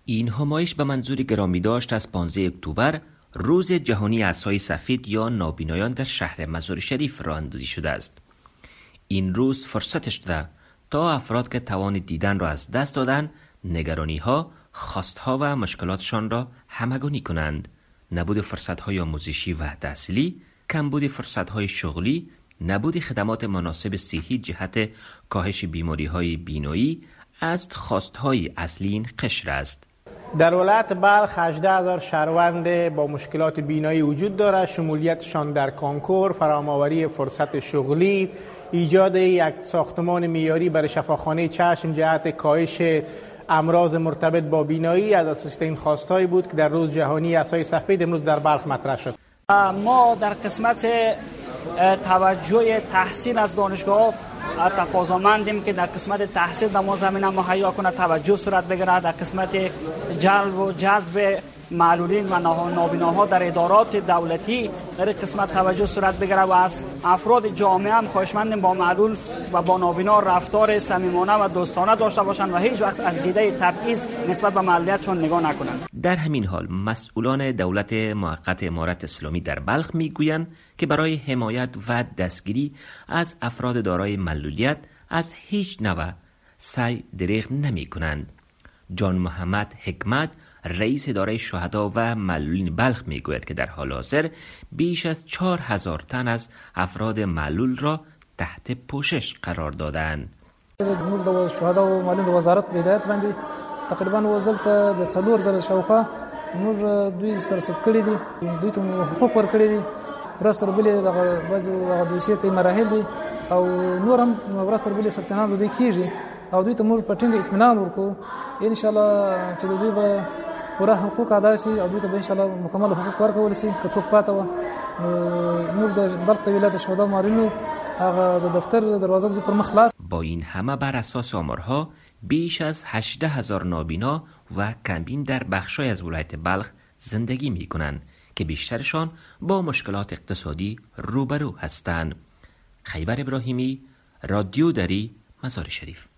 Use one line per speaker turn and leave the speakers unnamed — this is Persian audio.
این همایش به منظور گرامی داشت از 15 اکتبر روز جهانی عصای سفید یا نابینایان در شهر مزار شریف راه اندازی شده است. این روز فرصتش ده تا افراد که توان دیدن را از دست دادن نگرانی‌ها، خواست‌ها و مشکلاتشان را همگانی کنند. نبود فرصت‌های آموزشی و تحصیلی، کمبود فرصت‌های شغلی، نبود خدمات مناسب صحی جهت کاهش بیماری‌های بینایی از خواست‌های اصلی این قشر است.
در ولایت بلخ 18,000 شهروند با مشکلات بینایی وجود دارد. شمولیتشان در کنکور، فراهم‌آوری فرصت شغلی، ایجاد یک ساختمان معیاری برای شفاخانه چشم جهت کاهش امراض مرتبط با بینایی از این خواستهایی بود که در روز جهانی عصای سفید امروز در بلخ مطرح شد.
ما در قسمت توجه تحصیل از دانشگاه تقاضامندیم که در قسمت تحصیل در ما زمینه مهیا کنه، توجه صورت بگیرد. در قسمت جلب و جذب معلولین و نابیناها در ادارات دولتی در قسمت توجه صورت بگیرد و از افراد جامعه هم خواهشمندیم با معلول و با نابینا رفتار صمیمانه و دوستانه داشته باشند و هیچ وقت از دیده تبعیض نسبت به معلولیتشون نگاه نکنند.
در همین حال مسئولان دولت موقت امارت اسلامی در بلخ میگویند که برای حمایت و دستگیری از افراد دارای معلولیت از هیچ نوع سعی دریغ نمی کنند. جان محمد حکمت رئیس اداره شهدا و معلولین بلخ میگوید که در حال حاضر بیش از 4,000 تن از افراد معلول را تحت پوشش قرار دادند.
موږ د شهدا او معلولین د وزارت په هدایت باندې تقریبا وزلته د 4,000 شاوخوا موږ دوی سره ثبت کړي دي، دوی ته حقوق ورکړي دي، ورسره بلې دغه بعضو دوسیې ته مراحل دي او نور هم ورسره بلې ثبتنام دوی کیږي او دوی ته موږ په ټینګه اطمینان ورکو ان شاء الله چې دوی به پوره حقوق ادا شي او دوی ته ان شاء الله مکمل حقوق ورکول شي. که څوک پاته و موږ د بلخ د ولایت شهدا معلولینو هغه د دفتر دروازه پر مخ خلاص.
با این همه بر اساس آمارها بیش از 18,000 نابینا و کمبین در بخشای از ولایت بلخ زندگی می کنند که بیشترشان با مشکلات اقتصادی روبرو هستند. خیبر ابراهیمی، رادیو دری، مزار شریف.